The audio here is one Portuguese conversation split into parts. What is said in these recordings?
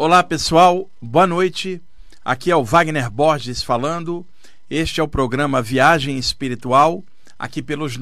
Olá pessoal, boa noite, aqui é o Wagner Borges falando, este é o programa Viagem Espiritual, aqui pelos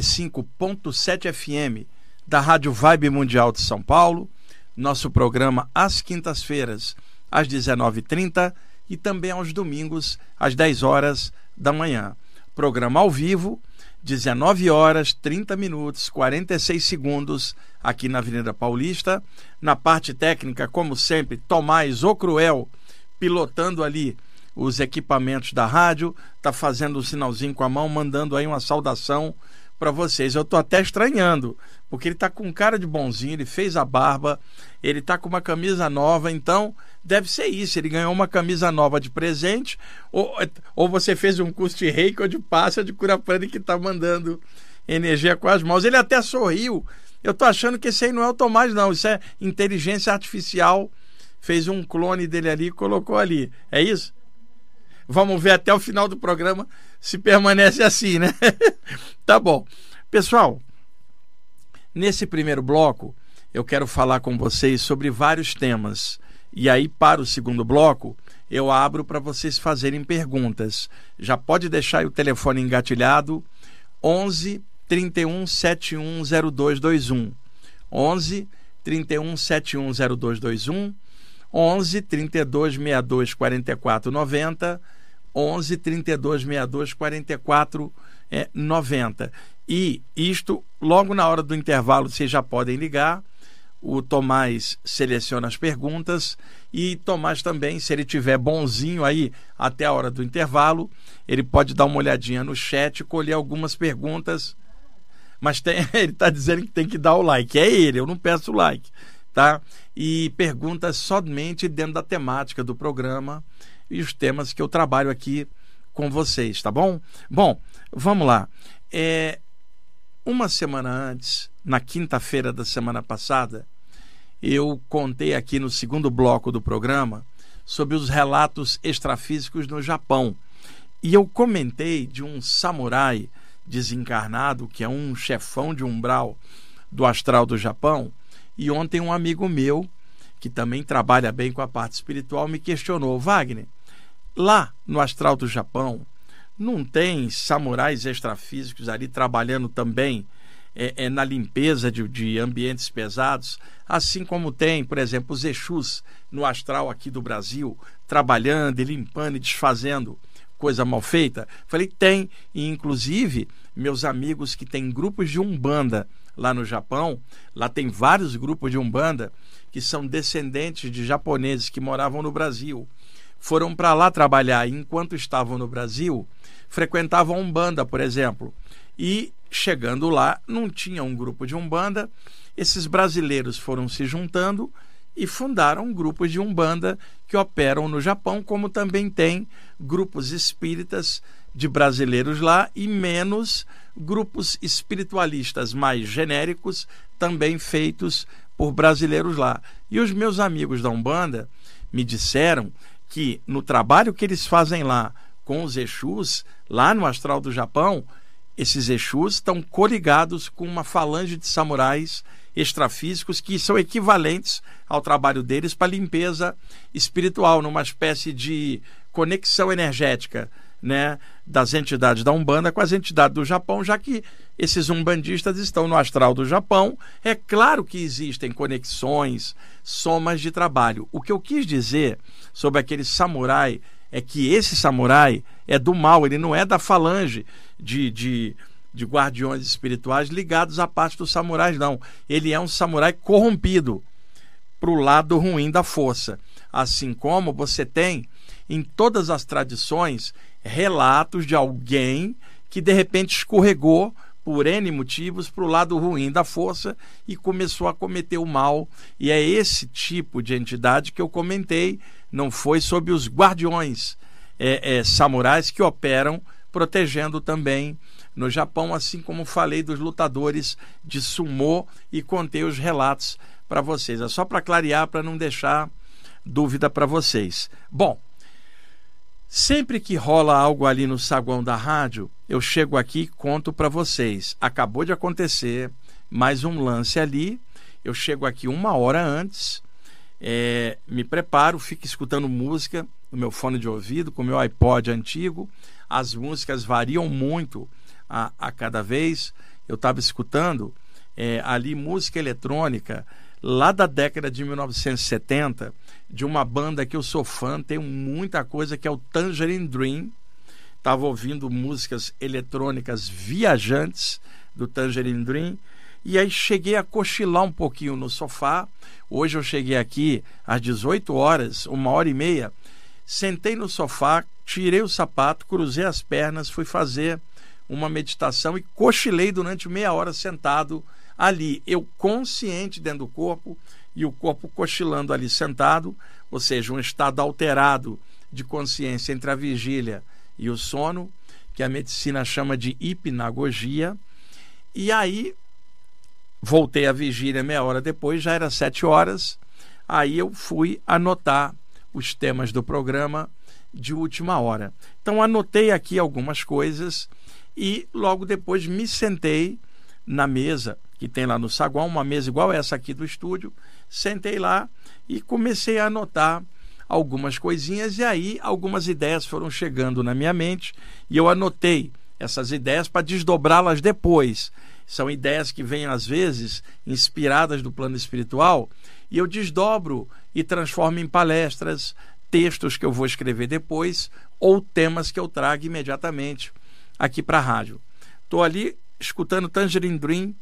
95.7 FM da Rádio Vibe Mundial de São Paulo, nosso programa às quintas-feiras às 19h30 e também aos domingos às 10 horas da manhã. Programa ao vivo, 19 horas, 30 minutos, 46 segundos, aqui na Avenida Paulista. Na parte técnica, como sempre, Tomás o Cruel, pilotando ali os equipamentos da rádio, tá fazendo um sinalzinho com a mão, mandando aí uma saudação para vocês. Eu tô até estranhando, porque ele tá com cara de bonzinho, ele fez a barba, ele tá com uma camisa nova, então deve ser isso, ele ganhou uma camisa nova de presente, ou você fez um curso de reiki ou de passe de cura prânica que tá mandando energia com as mãos. Ele até sorriu. Eu tô achando que esse aí não é o Tomás, não, isso é inteligência artificial, fez um clone dele ali e colocou ali, é isso? Vamos ver até o final do programa se permanece assim, né? Tá bom. Pessoal, nesse primeiro bloco, eu quero falar com vocês sobre vários temas. E aí, para o segundo bloco, eu abro para vocês fazerem perguntas. Já pode deixar aí o telefone engatilhado, 11 31 71 0221. 11 31 71 0221. 11 32 62 44 90. 11 32 62 44 90. E isto, logo na hora do intervalo, vocês já podem ligar. O Tomás seleciona as perguntas e Tomás também, se ele tiver bonzinho aí até a hora do intervalo, ele pode dar uma olhadinha no chat, colher algumas perguntas, mas ele está dizendo que tem que dar o like, é ele, eu não peço o like, tá? E perguntas somente dentro da temática do programa e os temas que eu trabalho aqui com vocês, tá bom? Bom, vamos lá. Uma semana antes, na quinta-feira da semana passada, eu contei aqui no segundo bloco do programa sobre os relatos extrafísicos no Japão. E eu comentei de um samurai desencarnado, que é um chefão de umbral do astral do Japão. E ontem um amigo meu, que também trabalha bem com a parte espiritual, me questionou: Wagner, lá no astral do Japão, não tem samurais extrafísicos ali trabalhando também na limpeza de ambientes pesados, assim como tem, por exemplo, os Exus no astral aqui do Brasil, trabalhando e limpando e desfazendo coisa mal feita? Falei, tem, e inclusive meus amigos que têm grupos de Umbanda lá no Japão, lá tem vários grupos de Umbanda que são descendentes de japoneses que moravam no Brasil, foram para lá trabalhar e enquanto estavam no Brasil, frequentavam Umbanda, por exemplo, e chegando lá, não tinha um grupo de Umbanda, esses brasileiros foram se juntando e fundaram grupos de Umbanda que operam no Japão, como também tem grupos espíritas de brasileiros lá e menos grupos espiritualistas mais genéricos, também feitos por brasileiros lá. E os meus amigos da Umbanda me disseram que no trabalho que eles fazem lá com os Exus, lá no astral do Japão, esses Exus estão coligados com uma falange de samurais extrafísicos que são equivalentes ao trabalho deles para limpeza espiritual, numa espécie de conexão energética, né, das entidades da Umbanda com as entidades do Japão, já que esses umbandistas estão no astral do Japão. É claro que existem conexões, somas de trabalho. O que eu quis dizer sobre aquele samurai é que esse samurai é do mal, ele não é da falange de guardiões espirituais ligados à parte dos samurais, não. Ele é um samurai corrompido para o lado ruim da força. Assim como você tem em todas as tradições relatos de alguém que de repente escorregou por N motivos para o lado ruim da força e começou a cometer o mal. E é esse tipo de entidade que eu comentei, não foi sobre os guardiões samurais que operam protegendo também no Japão, assim como falei dos lutadores de sumô e contei os relatos para vocês. É só para clarear, para não deixar dúvida para vocês. Bom, sempre que rola algo ali no saguão da rádio, eu chego aqui e conto para vocês. Acabou de acontecer mais um lance ali, eu chego aqui 1 hora antes, me preparo, fico escutando música no meu fone de ouvido, com o meu iPod antigo. As músicas variam muito a cada vez. Eu estava escutando ali música eletrônica lá da década de 1970, de uma banda que eu sou fã, tenho muita coisa, que é o Tangerine Dream. Estava ouvindo músicas eletrônicas viajantes do Tangerine Dream, e aí cheguei a cochilar um pouquinho no sofá. Hoje eu cheguei aqui às 18 horas, 1h30, sentei no sofá, tirei o sapato, cruzei as pernas, fui fazer uma meditação e cochilei durante meia hora sentado ali, eu consciente dentro do corpo e o corpo cochilando ali sentado, ou seja, um estado alterado de consciência entre a vigília e o sono, que a medicina chama de hipnagogia. E aí voltei à vigília meia hora depois, já era 7 horas, aí eu fui anotar os temas do programa de última hora. Então anotei aqui algumas coisas e logo depois me sentei na mesa que tem lá no saguão, uma mesa igual essa aqui do estúdio, sentei lá e comecei a anotar algumas coisinhas, e aí algumas ideias foram chegando na minha mente e eu anotei essas ideias para desdobrá-las depois. São ideias que vêm às vezes inspiradas do plano espiritual e eu desdobro e transformo em palestras, textos que eu vou escrever depois ou temas que eu trago imediatamente aqui para a rádio. Estou ali escutando Tangerine Dream,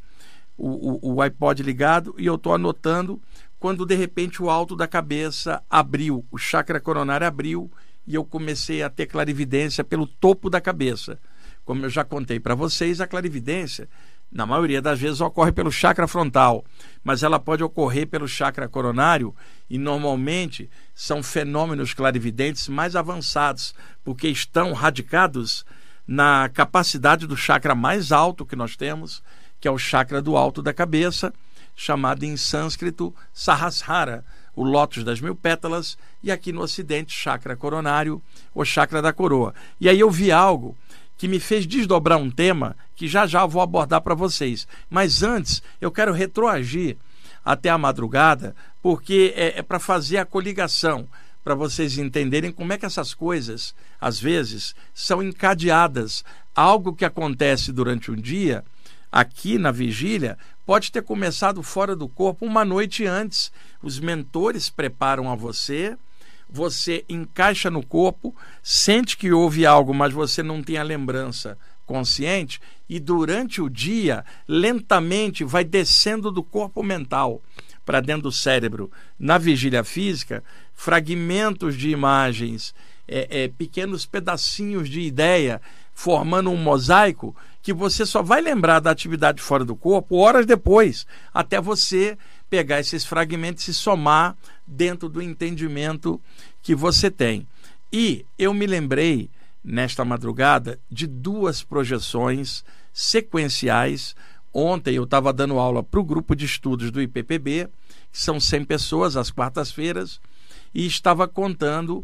o iPod ligado, e eu estou anotando, quando de repente o alto da cabeça abriu, o chakra coronário abriu e eu comecei a ter clarividência pelo topo da cabeça. Como eu já contei para vocês, a clarividência, na maioria das vezes, ocorre pelo chakra frontal, mas ela pode ocorrer pelo chakra coronário e normalmente são fenômenos clarividentes mais avançados, porque estão radicados na capacidade do chakra mais alto que nós temos, que é o chakra do alto da cabeça, chamado em sânscrito Sahasrara, o lótus das 1000 pétalas, e aqui no ocidente, chakra coronário, o chakra da coroa. E aí eu vi algo que me fez desdobrar um tema que já já vou abordar para vocês. Mas antes, eu quero retroagir até a madrugada, porque é para fazer a coligação, para vocês entenderem como é que essas coisas, às vezes, são encadeadas. Algo que acontece durante um dia, aqui na vigília, pode ter começado fora do corpo uma noite antes. Os mentores preparam a você, você encaixa no corpo, sente que houve algo, mas você não tem a lembrança consciente, e durante o dia, lentamente, vai descendo do corpo mental para dentro do cérebro. Na vigília física, fragmentos de imagens, pequenos pedacinhos de ideia, formando um mosaico que você só vai lembrar da atividade fora do corpo horas depois, até você pegar esses fragmentos e se somar dentro do entendimento que você tem. E eu me lembrei, nesta madrugada, de 2 projeções sequenciais. Ontem eu estava dando aula para o grupo de estudos do IPPB, que são 100 pessoas às quartas-feiras, e estava contando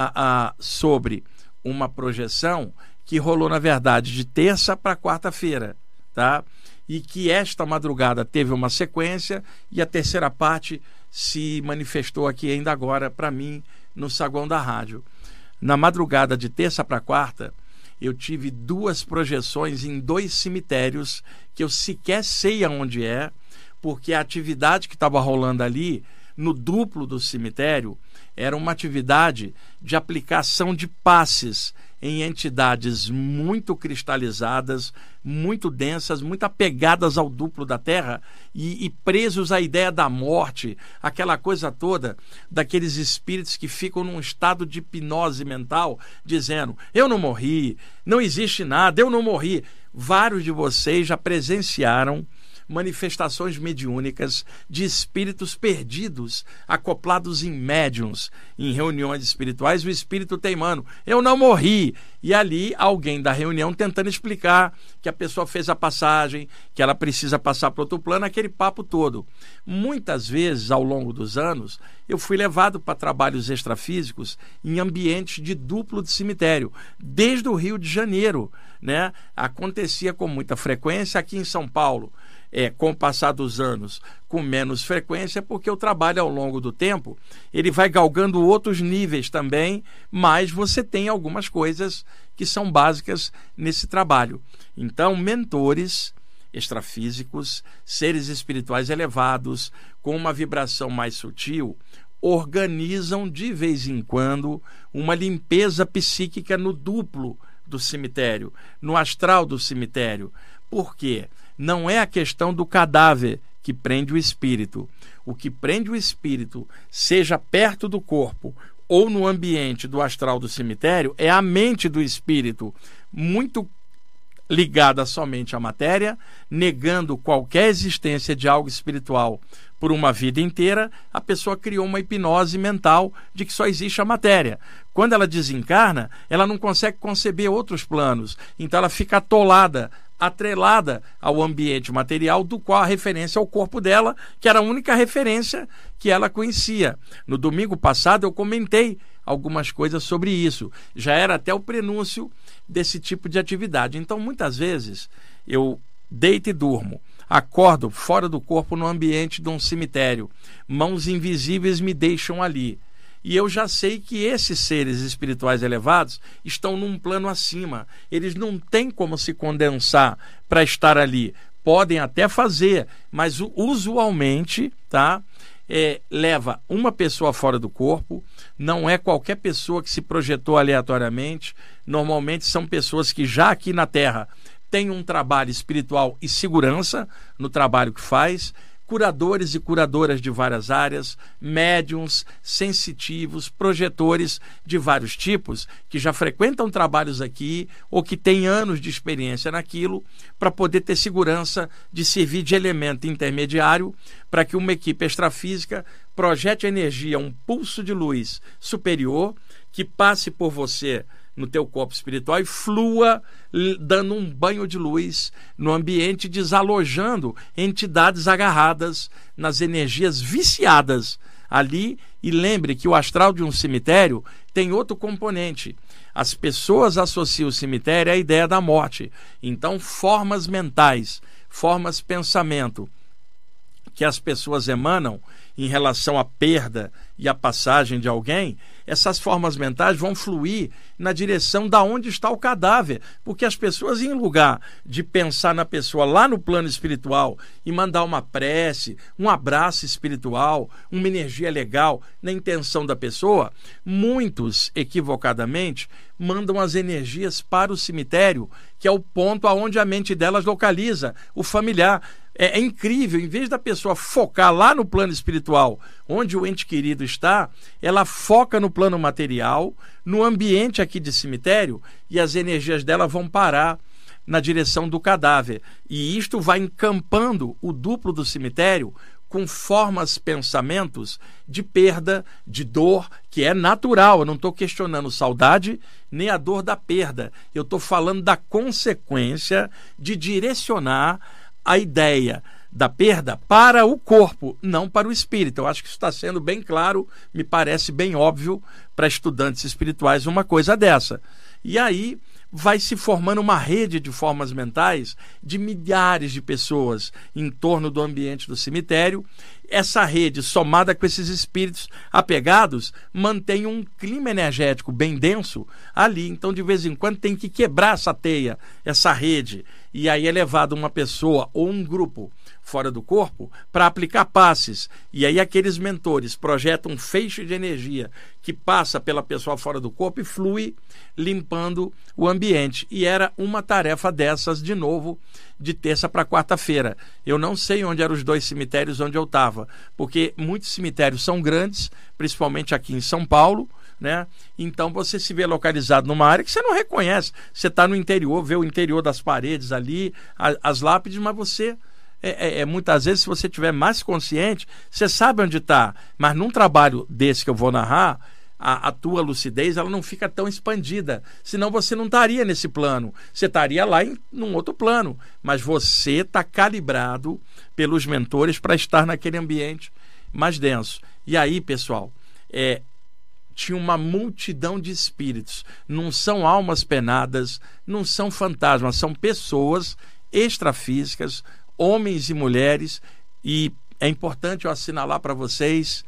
sobre uma projeção que rolou, na verdade, de terça para quarta-feira, tá? E que esta madrugada teve uma sequência e a terceira parte se manifestou aqui ainda agora para mim no saguão da rádio. Na madrugada de terça para quarta, eu tive 2 projeções em 2 cemitérios que eu sequer sei aonde é, porque a atividade que estava rolando ali, no duplo do cemitério, era uma atividade de aplicação de passes em entidades muito cristalizadas, muito densas, muito apegadas ao duplo da Terra e presos à ideia da morte, aquela coisa toda daqueles espíritos que ficam num estado de hipnose mental, dizendo: eu não morri, não existe nada, eu não morri. Vários de vocês já presenciaram manifestações mediúnicas de espíritos perdidos, acoplados em médiuns, em reuniões espirituais, o espírito teimando: eu não morri. E ali alguém da reunião tentando explicar que a pessoa fez a passagem, que ela precisa passar para outro plano, aquele papo todo. Muitas vezes, ao longo dos anos, eu fui levado para trabalhos extrafísicos em ambientes de duplo de cemitério, desde o Rio de Janeiro, né? Acontecia com muita frequência aqui em São Paulo. com o passar dos anos com menos frequência, porque o trabalho ao longo do tempo ele vai galgando outros níveis também, mas você tem algumas coisas que são básicas nesse trabalho. Então, mentores extrafísicos, seres espirituais elevados, com uma vibração mais sutil, organizam de vez em quando uma limpeza psíquica no duplo do cemitério, no astral do cemitério. Por quê? Não é a questão do cadáver que prende o espírito. O que prende o espírito, seja perto do corpo ou no ambiente do astral do cemitério, é a mente do espírito, muito ligada somente à matéria, negando qualquer existência de algo espiritual por uma vida inteira. A pessoa criou uma hipnose mental de que só existe a matéria. Quando ela desencarna, ela não consegue conceber outros planos, então ela fica atolada, atrelada ao ambiente material, do qual a referência é o corpo dela, que era a única referência que ela conhecia. No domingo passado eu comentei algumas coisas sobre isso. Já era até o prenúncio desse tipo de atividade. Então, muitas vezes, eu deito e durmo, acordo fora do corpo no ambiente de um cemitério. Mãos invisíveis me deixam ali. E eu já sei que esses seres espirituais elevados estão num plano acima. Eles não têm como se condensar para estar ali. Podem até fazer, mas usualmente, leva uma pessoa fora do corpo. Não é qualquer pessoa que se projetou aleatoriamente. Normalmente são pessoas que já aqui na Terra têm um trabalho espiritual e segurança no trabalho que faz. Curadores e curadoras de várias áreas, médiums, sensitivos, projetores de vários tipos, que já frequentam trabalhos aqui ou que têm anos de experiência naquilo, para poder ter segurança de servir de elemento intermediário para que uma equipe extrafísica projete energia, um pulso de luz superior, que passe por você no teu corpo espiritual e flua dando um banho de luz no ambiente, desalojando entidades agarradas nas energias viciadas ali. E lembre que o astral de um cemitério tem outro componente. As pessoas associam o cemitério à ideia da morte. Então, formas mentais, formas pensamento que as pessoas emanam em relação à perda e à passagem de alguém, essas formas mentais vão fluir na direção da onde está o cadáver, porque as pessoas, em lugar de pensar na pessoa lá no plano espiritual e mandar uma prece, um abraço espiritual, uma energia legal na intenção da pessoa, muitos, equivocadamente, mandam as energias para o cemitério, que é o ponto aonde a mente delas localiza o familiar. É incrível, em vez da pessoa focar lá no plano espiritual, onde o ente querido está, ela foca no plano material, no ambiente aqui de cemitério, e as energias dela vão parar na direção do cadáver. E isto vai encampando o duplo do cemitério com formas, pensamentos de perda, de dor, que é natural. Eu não estou questionando saudade nem a dor da perda. Eu estou falando da consequência de direcionar a ideia da perda para o corpo, não para o espírito. Eu acho que isso está sendo bem claro, me parece bem óbvio para estudantes espirituais uma coisa dessa. E aí vai se formando uma rede de formas mentais de milhares de pessoas em torno do ambiente do cemitério. Essa rede, somada com esses espíritos apegados, mantém um clima energético bem denso ali. Então, de vez em quando, tem que quebrar essa teia, essa rede. E aí é levado uma pessoa ou um grupo fora do corpo para aplicar passes. E aí aqueles mentores projetam um feixe de energia que passa pela pessoa fora do corpo e flui limpando o ambiente. E era uma tarefa dessas, de novo, de terça para quarta-feira. Eu não sei onde eram os dois cemitérios onde eu estava, porque muitos cemitérios são grandes, principalmente aqui em São Paulo, né? Então você se vê localizado numa área que você não reconhece. Você está no interior, vê o interior das paredes ali, as lápides, mas você... muitas vezes, se você estiver mais consciente, você sabe onde está. Mas num trabalho desse que eu vou narrar, a tua lucidez ela não fica tão expandida. Senão você não estaria nesse plano. Você estaria lá num outro plano. Mas você está calibrado pelos mentores para estar naquele ambiente mais denso. E aí, pessoal, tinha uma multidão de espíritos. Não são almas penadas, não são fantasmas, são pessoas extrafísicas homens e mulheres, e é importante eu assinalar para vocês,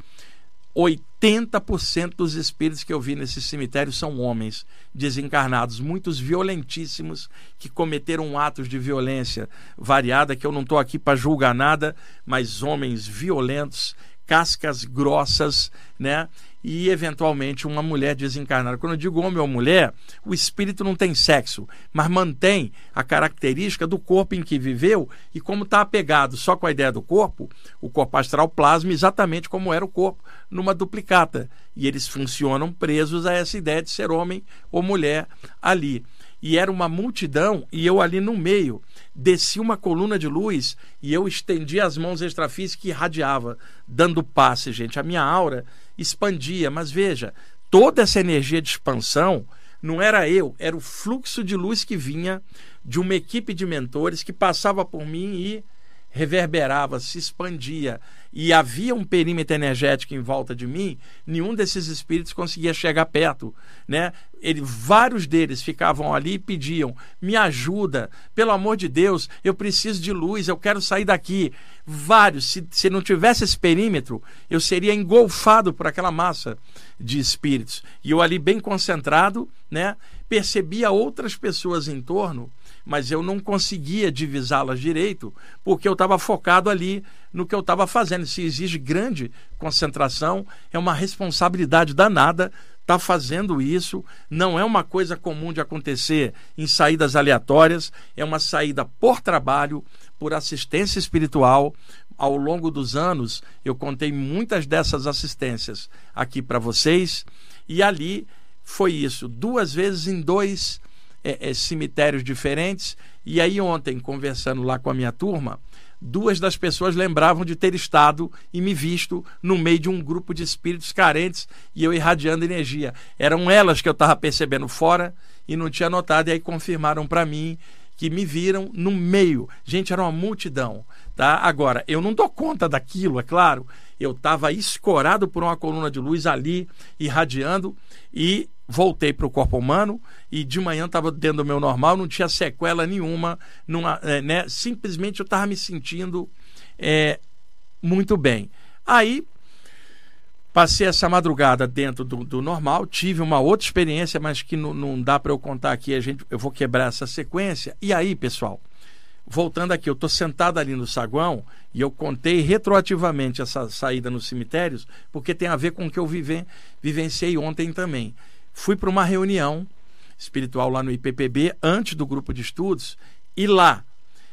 80% dos espíritos que eu vi nesse cemitério são homens desencarnados, muitos violentíssimos, que cometeram atos de violência variada, que eu não estou aqui para julgar nada, mas homens violentos, cascas grossas, né? E eventualmente uma mulher desencarnada. Quando eu digo homem ou mulher, o espírito não tem sexo, mas mantém a característica do corpo em que viveu, e como está apegado só com a ideia do corpo, o corpo astral plasma exatamente como era o corpo numa duplicata, e eles funcionam presos a essa ideia de ser homem ou mulher ali. E era uma multidão, e eu ali no meio desci uma coluna de luz e eu estendi as mãos extrafísicas que irradiava, dando passe, gente. A minha aura expandia, mas veja, toda essa energia de expansão não era eu, era o fluxo de luz que vinha de uma equipe de mentores que passava por mim e reverberava, se expandia, e havia um perímetro energético em volta de mim. Nenhum desses espíritos conseguia chegar perto, né? Vários deles ficavam ali e pediam: me ajuda, pelo amor de Deus, eu preciso de luz, eu quero sair daqui. Vários, se não tivesse esse perímetro, eu seria engolfado por aquela massa de espíritos. E eu ali bem concentrado, né, percebia outras pessoas em torno, mas eu não conseguia divisá-las direito, porque eu estava focado ali no que eu estava fazendo. Se exige grande concentração, é uma responsabilidade danada estar fazendo isso. Não é uma coisa comum de acontecer em saídas aleatórias, é uma saída por trabalho, por assistência espiritual. Ao longo dos anos, eu contei muitas dessas assistências aqui para vocês, e ali foi isso, 2 vezes em 2 cemitérios diferentes. E aí ontem, conversando lá com a minha turma, 2 das pessoas lembravam de ter estado e me visto no meio de um grupo de espíritos carentes e eu irradiando energia. Eram elas que eu estava percebendo fora e não tinha notado, e aí confirmaram para mim que me viram no meio. Gente, era uma multidão, tá? Agora, eu não dou conta daquilo, é claro. Eu estava escorado por uma coluna de luz ali, irradiando, e voltei para o corpo humano, e de manhã estava dentro do meu normal, não tinha sequela nenhuma, né? Simplesmente eu estava me sentindo muito bem. Aí, passei essa madrugada dentro do normal, tive uma outra experiência, mas que não dá para eu contar aqui, eu vou quebrar essa sequência. E aí, pessoal, voltando aqui, eu estou sentado ali no saguão e eu contei retroativamente essa saída nos cemitérios, porque tem a ver com o que eu vivenciei ontem também. Fui para uma reunião espiritual lá no IPPB, antes do grupo de estudos, e lá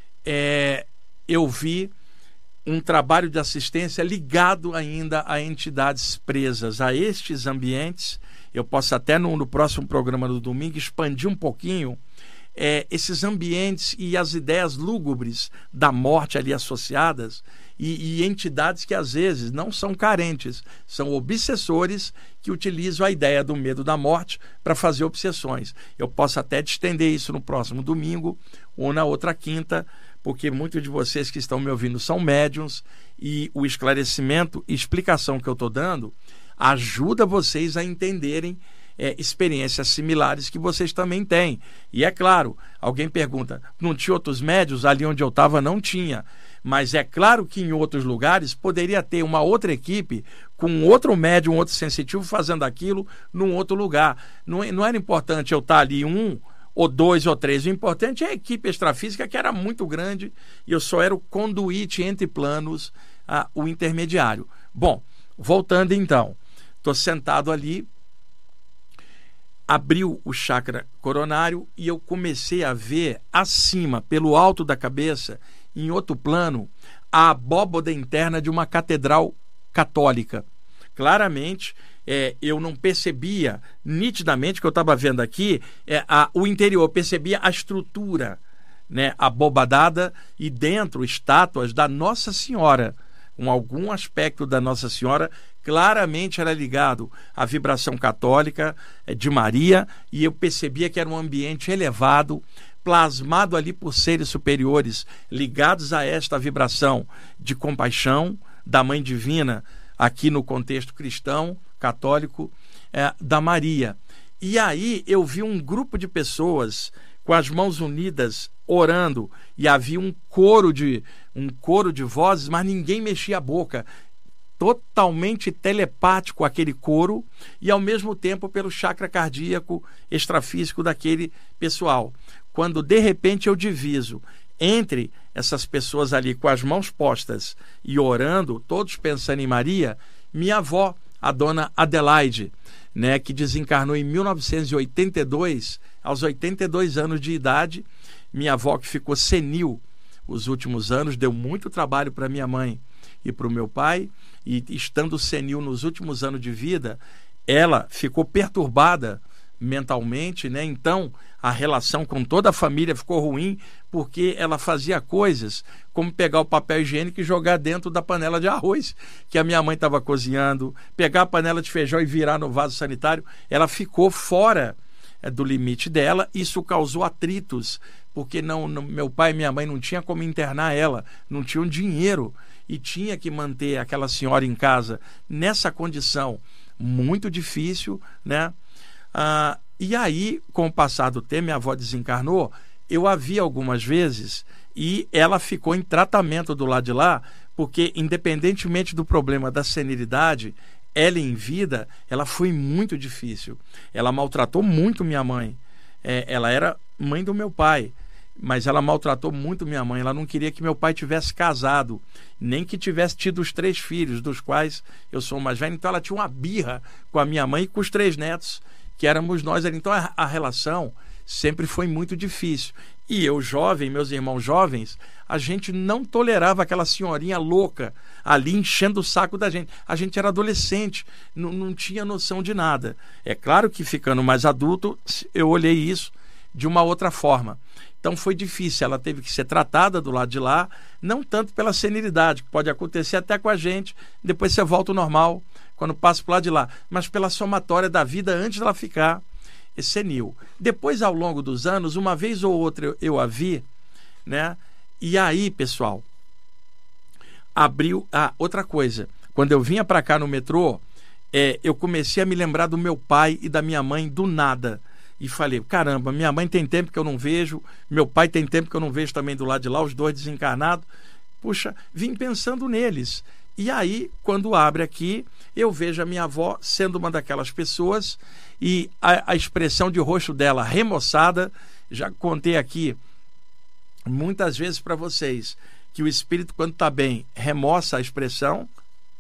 eu vi um trabalho de assistência ligado ainda a entidades presas a estes ambientes. Eu posso até no próximo programa do domingo expandir um pouquinho esses ambientes e as ideias lúgubres da morte ali associadas, e entidades que às vezes não são carentes, são obsessores que utilizam a ideia do medo da morte para fazer obsessões. Eu posso até estender isso no próximo domingo ou na outra quinta, porque muitos de vocês que estão me ouvindo são médiuns, e o esclarecimento e explicação que eu estou dando ajuda vocês a entenderem experiências similares que vocês também têm. E é claro, alguém pergunta, não tinha outros médiuns? Ali onde eu estava não tinha, mas é claro que em outros lugares poderia ter uma outra equipe com outro médium, outro sensitivo fazendo aquilo num outro lugar. Não era importante eu estar ali 1 ou 2 ou 3, o importante é a equipe extrafísica, que era muito grande, e eu só era o conduíte entre planos, o intermediário. Bom, voltando então, estou sentado ali, abriu o chakra coronário e eu comecei a ver acima, pelo alto da cabeça, em outro plano, a abóboda interna de uma catedral católica. Claramente, eu não percebia nitidamente, que eu estava vendo aqui, o interior, eu percebia a estrutura, né, abobadada, e dentro estátuas da Nossa Senhora, com algum aspecto da Nossa Senhora. Claramente era ligado à vibração católica de Maria, e eu percebia que era um ambiente elevado, plasmado ali por seres superiores, ligados a esta vibração de compaixão da Mãe Divina, aqui no contexto cristão, católico, da Maria. E aí eu vi um grupo de pessoas com as mãos unidas orando, e havia um coro de vozes, mas ninguém mexia a boca. Totalmente telepático aquele coro, e ao mesmo tempo pelo chakra cardíaco extrafísico daquele pessoal. Quando de repente eu diviso entre essas pessoas ali com as mãos postas e orando, todos pensando em Maria, minha avó, a dona Adelaide, né, que desencarnou em 1982, aos 82 anos de idade. Minha avó, que ficou senil os últimos anos, deu muito trabalho para minha mãe e para o meu pai, e estando senil nos últimos anos de vida, ela ficou perturbada mentalmente, né? Então a relação com toda a família ficou ruim, porque ela fazia coisas como pegar o papel higiênico e jogar dentro da panela de arroz que a minha mãe estava cozinhando, pegar a panela de feijão e virar no vaso sanitário. Ela ficou fora do limite dela. Isso causou atritos, porque meu pai e minha mãe não tinham como internar ela, não tinham dinheiro, e tinha que manter aquela senhora em casa nessa condição muito difícil, né? E aí, com o passar do tempo, minha avó desencarnou, eu a vi algumas vezes, e ela ficou em tratamento do lado de lá, porque independentemente do problema da senilidade, ela em vida, ela foi muito difícil. Ela maltratou muito minha mãe. Ela era mãe do meu pai, mas ela maltratou muito minha mãe. Ela não queria que meu pai tivesse casado, nem que tivesse tido os 3 filhos, dos quais eu sou o mais velho. Então ela tinha uma birra com a minha mãe e com os 3 netos, que éramos nós. Então a relação sempre foi muito difícil. E eu jovem, meus irmãos jovens, a gente não tolerava aquela senhorinha louca ali enchendo o saco da gente. A gente era adolescente, não tinha noção de nada. É claro que ficando mais adulto, eu olhei isso de uma outra forma. Então foi difícil, ela teve que ser tratada do lado de lá, não tanto pela senilidade, que pode acontecer até com a gente, depois você volta ao normal quando passa para o lado de lá, mas pela somatória da vida antes dela ficar senil. Depois, ao longo dos anos, uma vez ou outra eu a vi, né? E aí, pessoal, abriu outra coisa. Quando eu vinha para cá no metrô, eu comecei a me lembrar do meu pai e da minha mãe do nada. E falei, caramba, minha mãe tem tempo que eu não vejo, meu pai tem tempo que eu não vejo também do lado de lá, os dois desencarnados. Puxa, vim pensando neles. E aí, quando abre aqui, eu vejo a minha avó sendo uma daquelas pessoas, e a expressão de rosto dela remoçada. Já contei aqui muitas vezes para vocês que o espírito, quando está bem, remoça a expressão,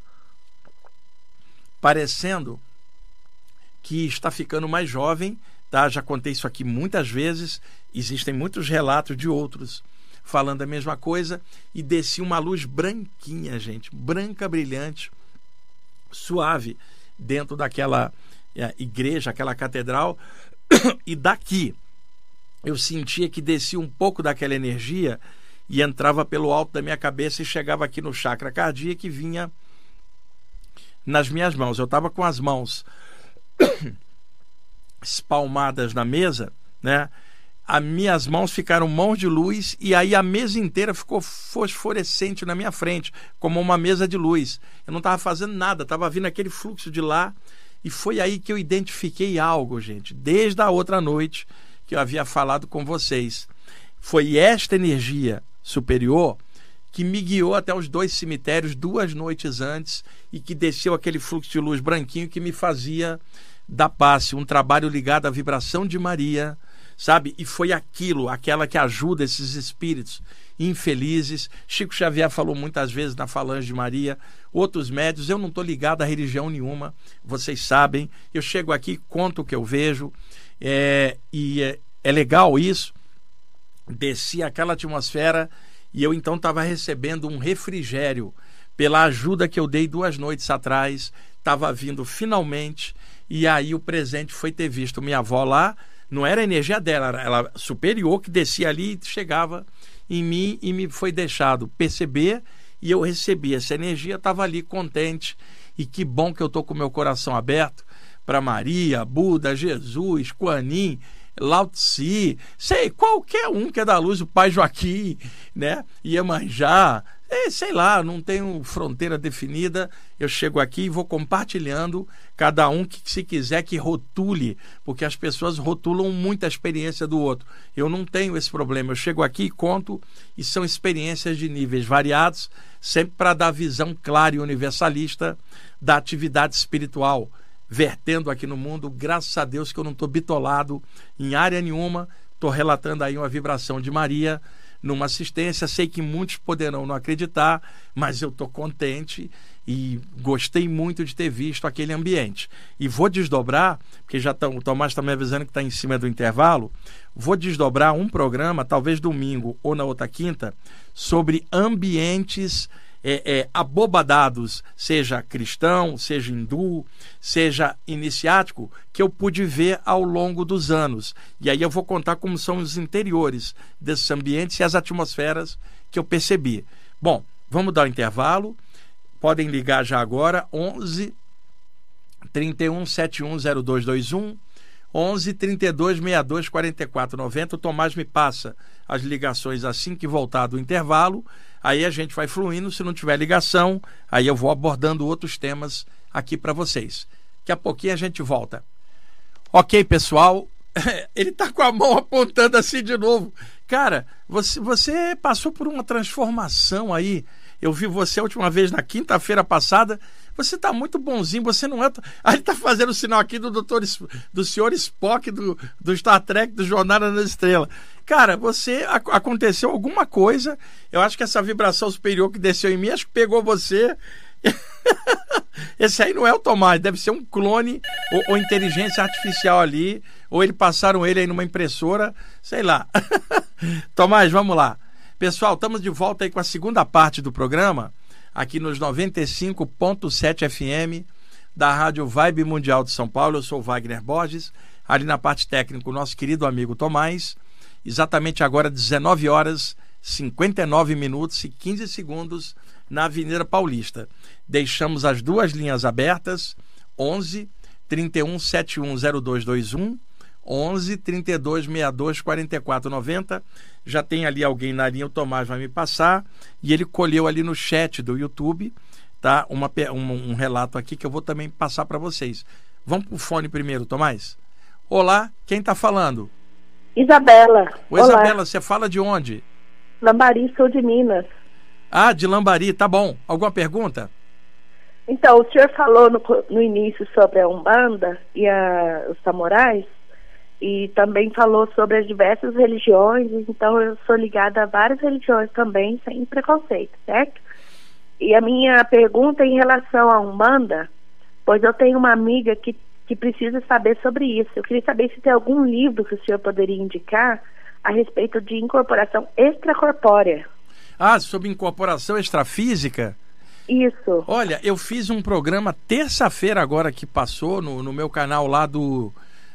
parecendo que está ficando mais jovem, tá? Já contei isso aqui muitas vezes, existem muitos relatos de outros falando a mesma coisa, e descia uma luz branquinha, gente, branca, brilhante, suave, dentro daquela igreja, aquela catedral, e daqui eu sentia que descia um pouco daquela energia e entrava pelo alto da minha cabeça e chegava aqui no chakra cardíaco e vinha nas minhas mãos. Eu estava com as mãos espalmadas na mesa, né? As minhas mãos ficaram mãos de luz, e aí a mesa inteira ficou fosforescente na minha frente, como uma mesa de luz. Eu não estava fazendo nada, estava vindo aquele fluxo de lá, e foi aí que eu identifiquei algo, gente, desde a outra noite que eu havia falado com vocês. Foi esta energia superior que me guiou até os 2 cemitérios 2 noites antes, e que desceu aquele fluxo de luz branquinho que me fazia da passe, um trabalho ligado à vibração de Maria, sabe? E foi aquela que ajuda esses espíritos infelizes. Chico Xavier falou muitas vezes na Falange de Maria, outros médios. Eu não estou ligado a religião nenhuma, vocês sabem. Eu chego aqui, conto o que eu vejo, e é legal isso. Desci aquela atmosfera, e eu então estava recebendo um refrigério pela ajuda que eu dei 2 noites atrás. Estava vindo finalmente, e aí o presente foi ter visto minha avó lá. Não era a energia dela, ela superior, que descia ali e chegava em mim, e me foi deixado perceber, e eu recebi essa energia, estava ali contente. E que bom que eu estou com o meu coração aberto para Maria, Buda, Jesus, Kuan Yin, Lao Tse, sei, qualquer um que é da luz, o Pai Joaquim, né? Iemanjá, sei lá, não tenho fronteira definida, eu chego aqui e vou compartilhando, cada um que se quiser que rotule, porque as pessoas rotulam muito a experiência do outro. Eu não tenho esse problema, eu chego aqui e conto, e são experiências de níveis variados, sempre para dar visão clara e universalista da atividade espiritual, vertendo aqui no mundo, graças a Deus que eu não estou bitolado em área nenhuma, estou relatando aí uma vibração de Maria, numa assistência, sei que muitos poderão não acreditar, mas eu estou contente e gostei muito de ter visto aquele ambiente. E vou desdobrar, porque o Tomás está me avisando que está em cima do intervalo, vou desdobrar um programa, talvez domingo ou na outra quinta, sobre ambientes abobadados, seja cristão, seja hindu, seja iniciático, que eu pude ver ao longo dos anos. E aí eu vou contar como são os interiores desses ambientes e as atmosferas que eu percebi. Bom, vamos dar um intervalo. Podem ligar já agora, 11 31 71 0221, 11 32 62 44 90. O Tomás me passa as ligações assim que voltar do intervalo. Aí a gente vai fluindo, se não tiver ligação, aí eu vou abordando outros temas aqui para vocês. Daqui a pouquinho a gente volta. Ok, pessoal, ele está com a mão apontando assim de novo. Cara, você passou por uma transformação aí. Eu vi você a última vez na quinta-feira passada. Você está muito bonzinho, você não é... Aí ele está fazendo o sinal aqui do senhor Spock, do Star Trek, do Jornada nas Estrelas. Cara, aconteceu alguma coisa, eu acho que essa vibração superior que desceu em mim, acho que pegou você. Esse aí não é o Tomás, deve ser um clone ou inteligência artificial ali, ou passaram ele aí numa impressora, sei lá. Tomás, vamos lá. Pessoal, estamos de volta aí com a segunda parte do programa, aqui nos 95.7 FM da Rádio Vibe Mundial de São Paulo. Eu sou o Wagner Borges, ali na parte técnica o nosso querido amigo Tomás. Exatamente agora 19 horas 59 minutos e 15 segundos na Avenida Paulista. Deixamos as duas linhas abertas, 11 31 71 0221, 11 32 62 44 90. Já tem ali alguém na linha, o Tomás vai me passar, e ele colheu ali no chat do YouTube, tá? Um relato aqui que eu vou também passar para vocês. Vamos para o fone primeiro, Tomás. Olá, quem está falando? Isabela. Oi, olá. Isabela, você fala de onde? Lambari, sou de Minas. Ah, de Lambari, tá bom. Alguma pergunta? Então, o senhor falou no início sobre a Umbanda e os samurais, e também falou sobre as diversas religiões, então eu sou ligada a várias religiões também, sem preconceito, certo? E a minha pergunta é em relação à Umbanda, pois eu tenho uma amiga que precisa saber sobre isso. Eu queria saber se tem algum livro que o senhor poderia indicar a respeito de incorporação extracorpórea. Ah, sobre incorporação extrafísica? Isso. Olha, eu fiz um programa terça-feira agora que passou no meu canal lá do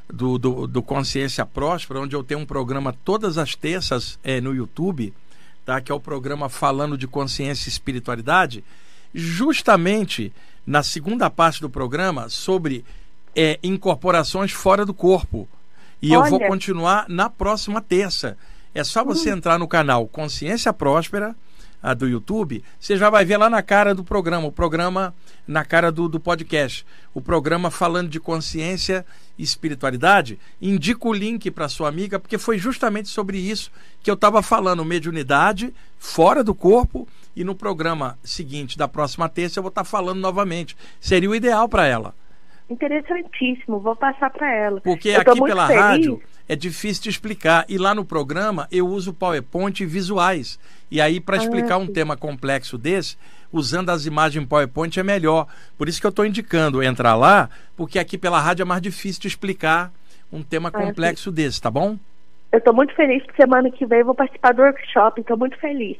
Consciência Próspera, onde eu tenho um programa todas as terças no YouTube, tá? Que é o programa Falando de Consciência e Espiritualidade, justamente na segunda parte do programa sobre incorporações fora do corpo. E eu vou continuar na próxima terça. É só você entrar no canal Consciência Próspera, do YouTube, você já vai ver lá na cara do programa, o programa na cara do podcast, o programa Falando de Consciência e Espiritualidade. Indica o link para sua amiga, porque foi justamente sobre isso que eu estava falando, mediunidade fora do corpo, e no programa seguinte, da próxima terça, eu vou estar falando novamente. Seria o ideal para ela. Interessantíssimo, vou passar para ela. Porque aqui pela rádio é difícil de explicar, e lá no programa eu uso PowerPoint e visuais, e aí para explicar um tema complexo desse, usando as imagens PowerPoint é melhor. Por isso que eu estou indicando entrar lá, porque aqui pela rádio é mais difícil de explicar um tema complexo desse, tá bom? Eu estou muito feliz, porque semana que vem eu vou participar do workshop, estou muito feliz.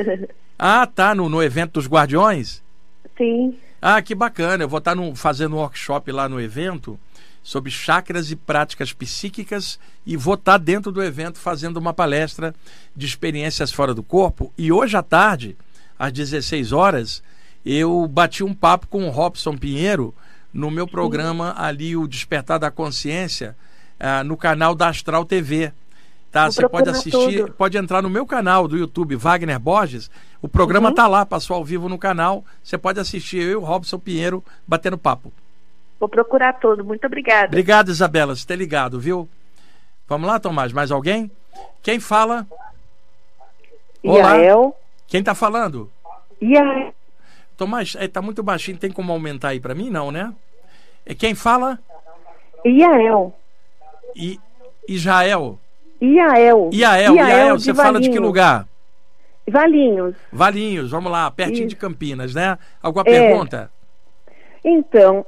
Ah, tá, no evento dos Guardiões? Sim. Ah, que bacana, eu vou estar fazendo um workshop lá no evento sobre chakras e práticas psíquicas, e vou estar dentro do evento fazendo uma palestra de experiências fora do corpo. E hoje à tarde, às 16 horas, eu bati um papo com o Robson Pinheiro no meu programa ali, o Despertar da Consciência, no canal da Astral TV. Tá? Você pode assistir, tudo. Pode entrar no meu canal do YouTube, Wagner Borges. O programa tá lá, passou ao vivo no canal. Você pode assistir eu e o Robson Pinheiro batendo papo. Vou procurar tudo. Muito obrigada. Obrigado, Isabela. Você ter ligado, viu? Vamos lá, Tomás. Mais alguém? Quem fala? Olá. Iael. Quem tá falando? Iael. Tomás, tá muito baixinho. Tem como aumentar aí para mim? Não, né? Quem fala? Iael. Israel. Iael, você fala de que lugar? Valinhos, vamos lá, pertinho de Campinas, né? Alguma pergunta? Então,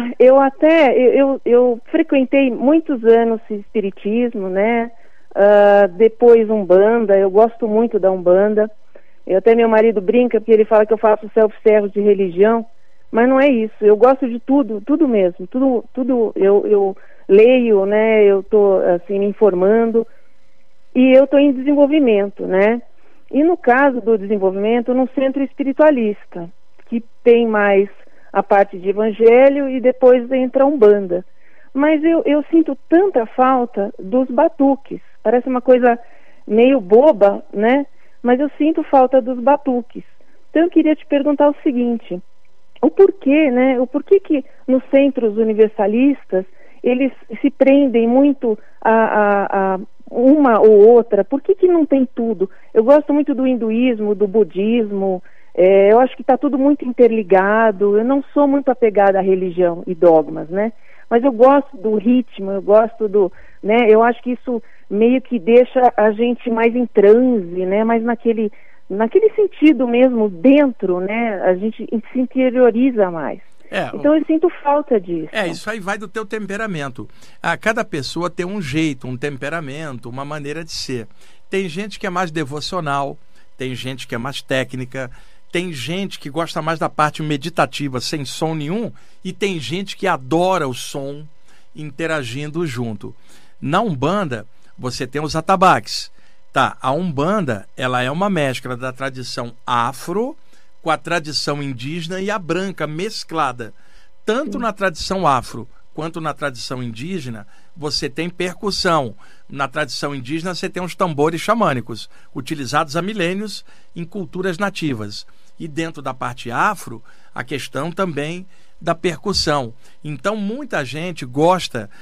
eu frequentei muitos anos espiritismo, né? Depois Umbanda, eu gosto muito da Umbanda. Até meu marido brinca porque ele fala que eu faço self-service de religião, mas não é isso. Eu gosto de tudo mesmo, tudo eu leio, né? Eu estou assim me informando. E eu estou em desenvolvimento, né? E no caso do desenvolvimento, num centro espiritualista, que tem mais a parte de evangelho e depois entra a Umbanda. Mas eu sinto tanta falta dos batuques. Parece uma coisa meio boba, né? Mas eu sinto falta dos batuques. Então eu queria te perguntar o seguinte, o porquê, né? O porquê que nos centros universalistas eles se prendem muito a uma ou outra? Por que não tem tudo? Eu gosto muito do hinduísmo, do budismo, eu acho que está tudo muito interligado. Eu não sou muito apegada à religião e dogmas, né? Mas eu gosto do ritmo, eu gosto né? Eu acho que isso meio que deixa a gente mais em transe, né? Mais naquele sentido mesmo dentro, né? A gente se interioriza mais. Então eu sinto falta disso. Isso aí vai do teu temperamento. Cada pessoa tem um jeito, um temperamento, uma maneira de ser. Tem gente que é mais devocional, tem gente que é mais técnica, tem gente que gosta mais da parte meditativa, sem som nenhum, e tem gente que adora o som interagindo junto. Na Umbanda, você tem os atabaques. Tá, a Umbanda, ela é uma mescla da tradição afro com a tradição indígena e a branca mesclada. Tanto na tradição afro quanto na tradição indígena, você tem percussão. Na tradição indígena, você tem os tambores xamânicos, utilizados há milênios em culturas nativas. E dentro da parte afro, a questão também da percussão. Então, muita gente gosta,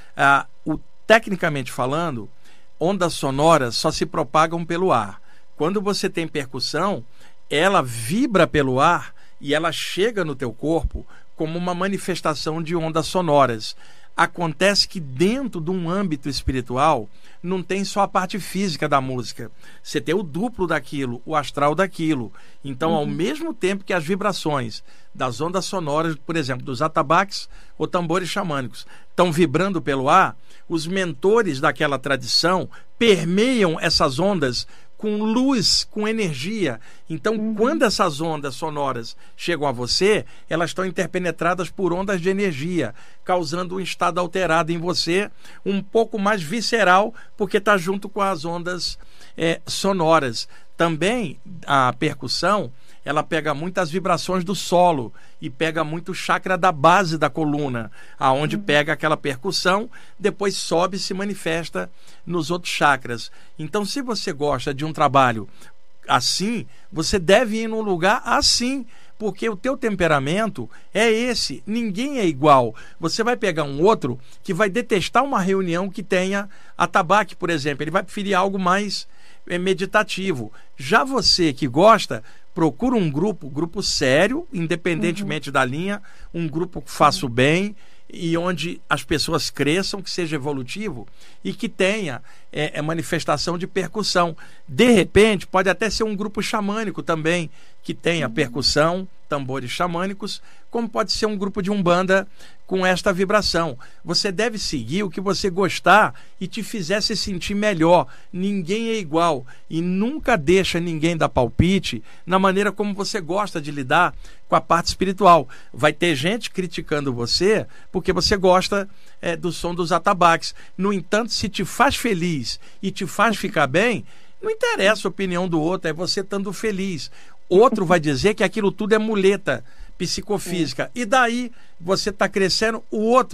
tecnicamente falando, ondas sonoras só se propagam pelo ar. Quando você tem percussão, ela vibra pelo ar e ela chega no teu corpo como uma manifestação de ondas sonoras. Acontece que dentro de um âmbito espiritual não tem só a parte física da música. Você tem o duplo daquilo, o astral daquilo. Então, ao mesmo tempo que as vibrações das ondas sonoras, por exemplo, dos atabaques ou tambores xamânicos, estão vibrando pelo ar, os mentores daquela tradição permeiam essas ondas com luz, com energia. Então, quando essas ondas sonoras chegam a você, elas estão interpenetradas por ondas de energia, causando um estado alterado em você, um pouco mais visceral, porque está junto com as ondas sonoras. Também a percussão, ela pega muitas vibrações do solo e pega muito o chakra da base da coluna, aonde pega aquela percussão, depois sobe e se manifesta nos outros chakras. Então, se você gosta de um trabalho assim, você deve ir num lugar assim, porque o teu temperamento é esse, ninguém é igual. Você vai pegar um outro que vai detestar uma reunião que tenha atabaque, por exemplo, ele vai preferir algo mais meditativo. Já você que gosta, procura um grupo sério, independentemente da linha, um grupo que faça o bem e onde as pessoas cresçam, que seja evolutivo e que tenha manifestação de percussão. De repente, pode até ser um grupo xamânico também, que tenha percussão, tambores xamânicos, como pode ser um grupo de Umbanda com esta vibração. Você deve seguir o que você gostar e te fizer se sentir melhor. Ninguém é igual e nunca deixa ninguém dar palpite na maneira como você gosta de lidar com a parte espiritual. Vai ter gente criticando você porque você gosta do som dos atabaques. No entanto, se te faz feliz e te faz ficar bem, não interessa a opinião do outro, é você estando feliz. Outro vai dizer que aquilo tudo é muleta psicofísica. E daí você está crescendo, o outro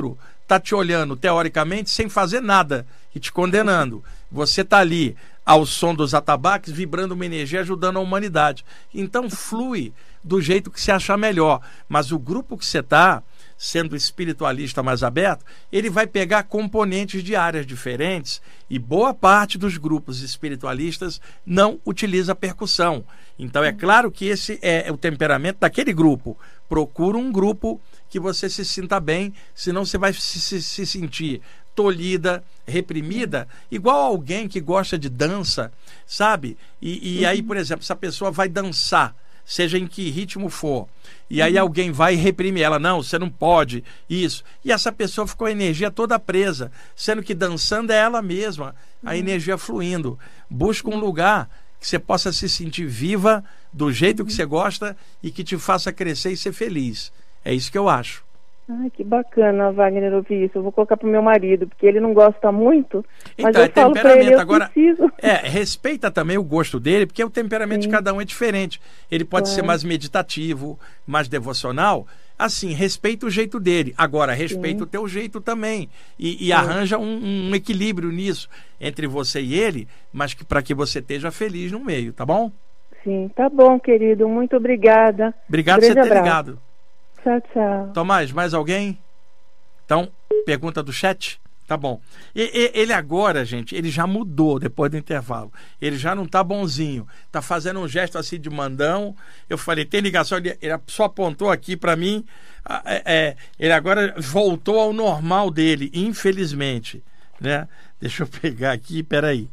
está te olhando, teoricamente, sem fazer nada e te condenando. Você está ali, ao som dos atabaques, vibrando uma energia, ajudando a humanidade. Então, flui do jeito que você achar melhor. Mas o grupo que você está, sendo espiritualista mais aberto, ele vai pegar componentes de áreas diferentes, e boa parte dos grupos espiritualistas não utiliza percussão. Então é claro que esse é o temperamento daquele grupo. Procura um grupo que você se sinta bem, senão você vai se sentir tolhida, reprimida, igual alguém que gosta de dança, sabe? E aí, por exemplo, essa pessoa vai dançar, seja em que ritmo for, e aí alguém vai reprimir ela, não, você não pode, isso, e essa pessoa ficou a energia toda presa, sendo que dançando é ela mesma, a energia fluindo. Busca um lugar que você possa se sentir viva, do jeito que você gosta, e que te faça crescer e ser feliz. É isso que eu acho. Ai, que bacana, Wagner, ouvir isso. Eu vou colocar pro meu marido, porque ele não gosta muito, mas então, eu falo pra ele, eu preciso. Respeita também o gosto dele, porque o temperamento de cada um é diferente. Ele pode ser mais meditativo, mais devocional. Assim, respeita o jeito dele. Agora, respeita o teu jeito também. E arranja um equilíbrio nisso, entre você e ele, mas para que você esteja feliz no meio, tá bom? Sim, tá bom, querido. Muito obrigada. Obrigado por você ter ligado. Tchau, tchau. Tomás, mais alguém? Então, pergunta do chat? Tá bom. Ele agora, gente, ele já mudou depois do intervalo. Ele já não tá bonzinho. Tá fazendo um gesto assim de mandão. Eu falei, tem ligação? Ele só apontou aqui para mim. Ele agora voltou ao normal dele, infelizmente. Né? Deixa eu pegar aqui, peraí.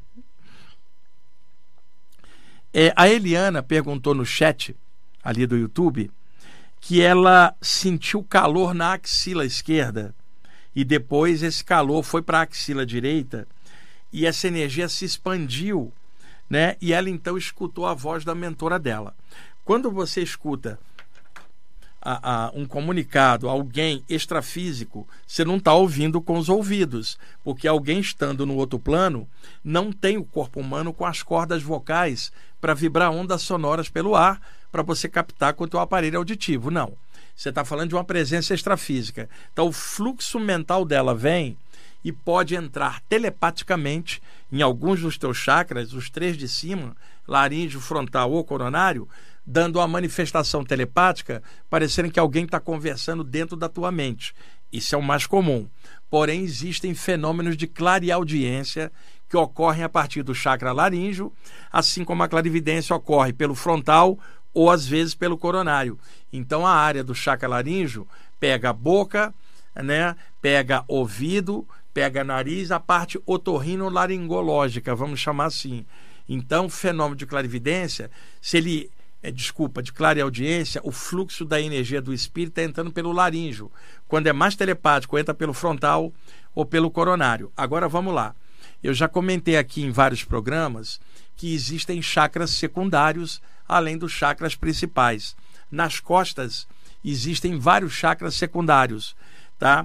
A Eliana perguntou no chat ali do YouTube que ela sentiu calor na axila esquerda e depois esse calor foi para a axila direita e essa energia se expandiu, né? E ela então escutou a voz da mentora dela. Quando você escuta um comunicado, alguém extrafísico, você não está ouvindo com os ouvidos, porque alguém estando no outro plano não tem o corpo humano com as cordas vocais para vibrar ondas sonoras pelo ar, para você captar com o teu aparelho auditivo. Não. Você está falando de uma presença extrafísica. Então o fluxo mental dela vem e pode entrar telepaticamente em alguns dos teus chakras, os 3 de cima, laríngeo, frontal ou coronário, dando uma manifestação telepática, parecendo que alguém está conversando dentro da tua mente. Isso é o mais comum. Porém, existem fenômenos de clareaudiência que ocorrem a partir do chakra laríngeo, assim como a clarividência ocorre pelo frontal ou às vezes pelo coronário. Então a área do chakra laríngeo pega a boca, né? Pega ouvido, pega nariz, a parte otorrinolaringológica, vamos chamar assim. Então o fenômeno de clarividência, se ele de clareaudiência, o fluxo da energia do espírito está entrando pelo laríngeo. Quando é mais telepático, entra pelo frontal ou pelo coronário. Agora vamos lá. Eu já comentei aqui em vários programas que existem chakras secundários além dos chakras principais. Nas costas existem vários chakras secundários, tá?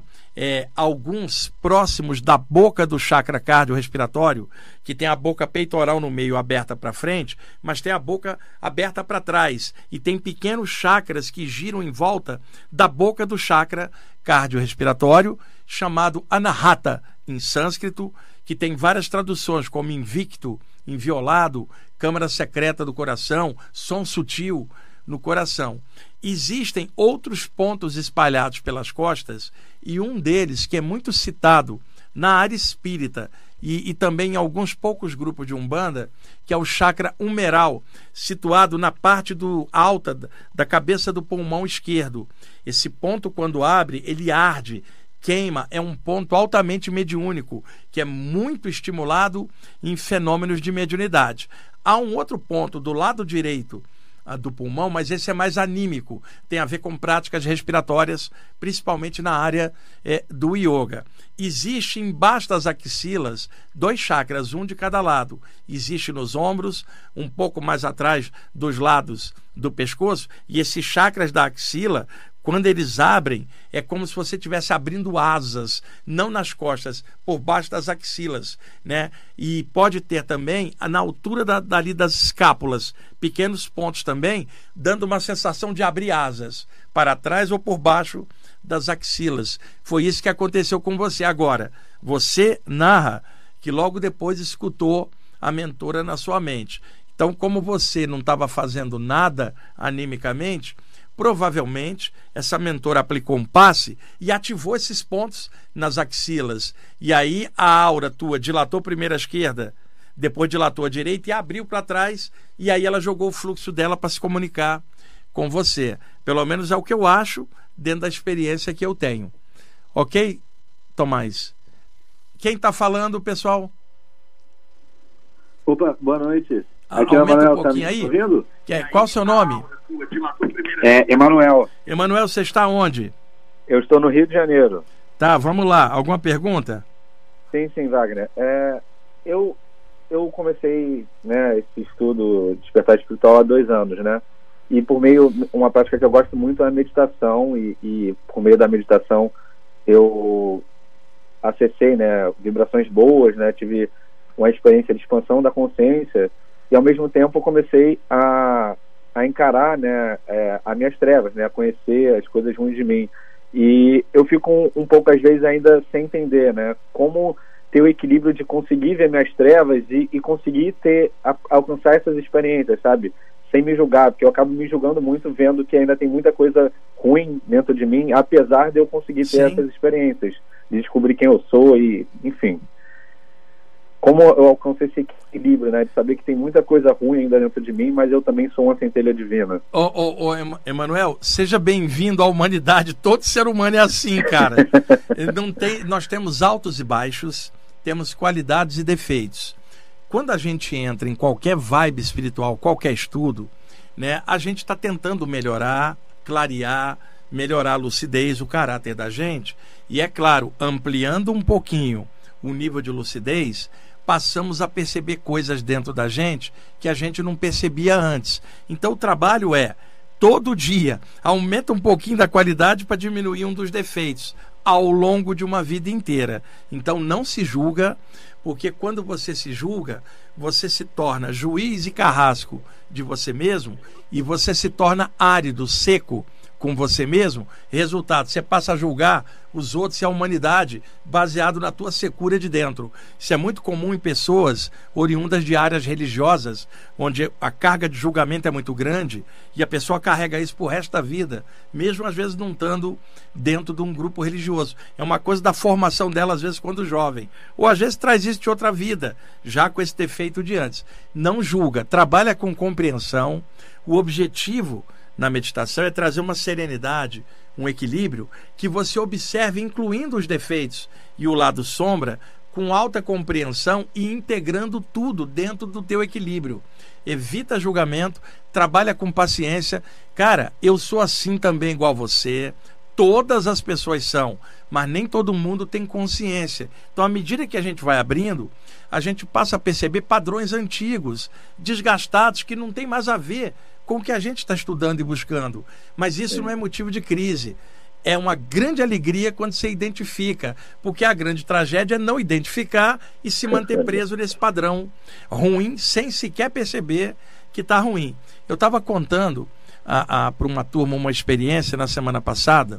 Alguns próximos da boca do chakra cardiorrespiratório, que tem a boca peitoral no meio aberta para frente, mas tem a boca aberta para trás, e tem pequenos chakras que giram em volta da boca do chakra cardiorrespiratório, chamado Anahata em sânscrito, que tem várias traduções como invicto, inviolado, câmara secreta do coração, som sutil no coração. Existem outros pontos espalhados pelas costas, e um deles que é muito citado na área espírita e também em alguns poucos grupos de Umbanda, que é o chakra umeral, situado na parte alta da cabeça do pulmão esquerdo. Esse ponto, quando abre, ele arde, queima, é um ponto altamente mediúnico, que é muito estimulado em fenômenos de mediunidade. Há um outro ponto do lado direito do pulmão, mas esse é mais anímico, tem a ver com práticas respiratórias, principalmente na área do yoga. Existe embaixo das axilas 2 chakras, um de cada lado. Existe nos ombros, um pouco mais atrás dos lados do pescoço, e esses chakras da axila, quando eles abrem, é como se você estivesse abrindo asas, não nas costas, por baixo das axilas, né? E pode ter também, na altura dali das escápulas, pequenos pontos também, dando uma sensação de abrir asas, para trás ou por baixo das axilas. Foi isso que aconteceu com você. Agora, você narra que logo depois escutou a mentora na sua mente. Então, como você não estava fazendo nada animicamente, provavelmente essa mentora aplicou um passe e ativou esses pontos nas axilas. E aí a aura tua dilatou primeiro à esquerda, depois dilatou à direita e abriu para trás, e aí ela jogou o fluxo dela para se comunicar com você. Pelo menos é o que eu acho dentro da experiência que eu tenho. Ok, Tomás? Quem está falando, pessoal? Opa, boa noite. Aqui aumenta Emanuel, um pouquinho tá aí. Ouvindo? Qual o seu nome? Emanuel. Emanuel, você está onde? Eu estou no Rio de Janeiro. Tá, vamos lá. Alguma pergunta? Sim, Wagner. Eu comecei, né, esse estudo Despertar Espiritual há 2 anos, né? E por meio, uma prática que eu gosto muito é a meditação, e por meio da meditação eu acessei, né, vibrações boas, né? Tive uma experiência de expansão da consciência, e ao mesmo tempo eu comecei a encarar, né, as minhas trevas, né, a conhecer as coisas ruins de mim. E eu fico um pouco, às vezes, ainda sem entender, né, como ter o equilíbrio de conseguir ver minhas trevas e conseguir alcançar essas experiências, sabe, sem me julgar, porque eu acabo me julgando muito, vendo que ainda tem muita coisa ruim dentro de mim, apesar de eu conseguir ter essas experiências, de descobrir quem eu sou e, enfim. Como eu alcanço esse equilíbrio, né? De saber que tem muita coisa ruim ainda dentro de mim, mas eu também sou uma centelha divina. Emanuel, seja bem-vindo à humanidade. Todo ser humano é assim, cara. Nós temos altos e baixos, temos qualidades e defeitos. Quando a gente entra em qualquer vibe espiritual, qualquer estudo, né, a gente está tentando melhorar, clarear, melhorar a lucidez, o caráter da gente. E, é claro, ampliando um pouquinho o nível de lucidez, passamos a perceber coisas dentro da gente que a gente não percebia antes. Então o trabalho todo dia, aumenta um pouquinho da qualidade para diminuir um dos defeitos ao longo de uma vida inteira. Então não se julga, porque quando você se julga, você se torna juiz e carrasco de você mesmo, e você se torna árido, seco com você mesmo. Resultado, você passa a julgar os outros e a humanidade baseado na tua secura de dentro. Isso é muito comum em pessoas oriundas de áreas religiosas, onde a carga de julgamento é muito grande e a pessoa carrega isso pro resto da vida, mesmo às vezes não estando dentro de um grupo religioso. É uma coisa da formação dela, às vezes, quando jovem. Ou às vezes traz isso de outra vida, já com esse defeito de antes. Não julga, trabalha com compreensão. O objetivo na meditação é trazer uma serenidade, um equilíbrio, que você observe incluindo os defeitos e o lado sombra, com alta compreensão e integrando tudo dentro do teu equilíbrio. Evita julgamento, trabalha com paciência. Cara, eu sou assim também igual você, todas as pessoas são, mas nem todo mundo tem consciência. Então, à medida que a gente vai abrindo, a gente passa a perceber padrões antigos, desgastados, que não tem mais a ver com o que a gente está estudando e buscando. Mas isso não é motivo de crise. É uma grande alegria quando você identifica, porque a grande tragédia é não identificar e se manter preso nesse padrão ruim, sem sequer perceber que está ruim. Eu estava contando para uma turma uma experiência na semana passada.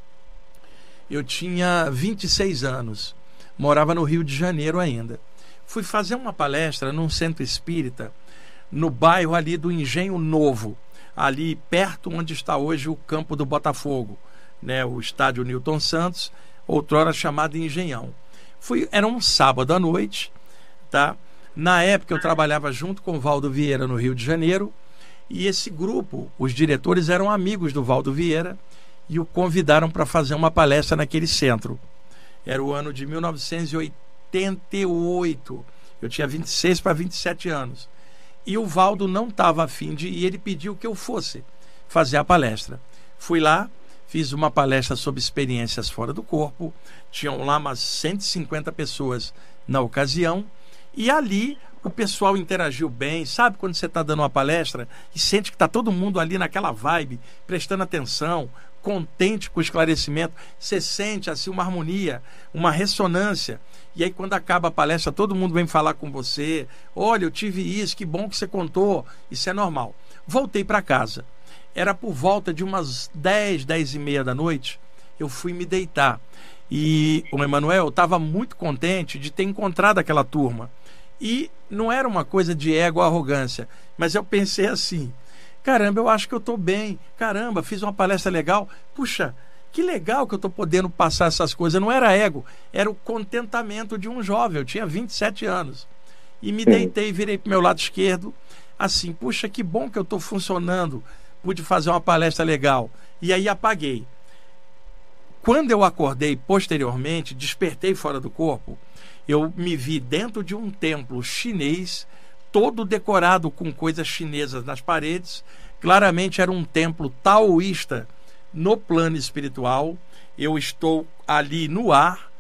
Eu tinha 26 anos, morava no Rio de Janeiro ainda. Fui fazer uma palestra num centro espírita, no bairro ali do Engenho Novo, ali perto onde está hoje o campo do Botafogo, né, o estádio Newton Santos, outrora chamado Engenhão. Era um sábado à noite, tá? Na época eu trabalhava junto com o Valdo Vieira no Rio de Janeiro, e esse grupo, os diretores eram amigos do Valdo Vieira e o convidaram para fazer uma palestra naquele centro. Era o ano de 1988, eu tinha 26 para 27 anos. E o Valdo não estava a fim de ir, e ele pediu que eu fosse fazer a palestra. Fui lá, fiz uma palestra sobre experiências fora do corpo, tinham lá umas 150 pessoas na ocasião, e ali o pessoal interagiu bem. Sabe quando você está dando uma palestra e sente que está todo mundo ali naquela vibe, prestando atenção, contente com o esclarecimento, você sente assim uma harmonia, uma ressonância, e aí quando acaba a palestra todo mundo vem falar com você: olha, eu tive isso, que bom que você contou. Isso é normal. Voltei para casa, era por volta de umas 10, 10 e meia da noite, eu fui me deitar. E o Emanuel estava muito contente de ter encontrado aquela turma. E não era uma coisa de ego ou arrogância, mas eu pensei assim: caramba, eu acho que eu estou bem, caramba, fiz uma palestra legal, puxa, que legal que eu estou podendo passar essas coisas. Não era ego, era o contentamento de um jovem. Eu tinha 27 anos. E me deitei, virei para o meu lado esquerdo, assim, puxa, que bom que eu estou funcionando, pude fazer uma palestra legal. E aí apaguei. Quando eu acordei posteriormente, despertei fora do corpo, eu me vi dentro de um templo chinês, todo decorado com coisas chinesas nas paredes. Claramente era um templo taoísta no plano espiritual. Eu estou ali no ar,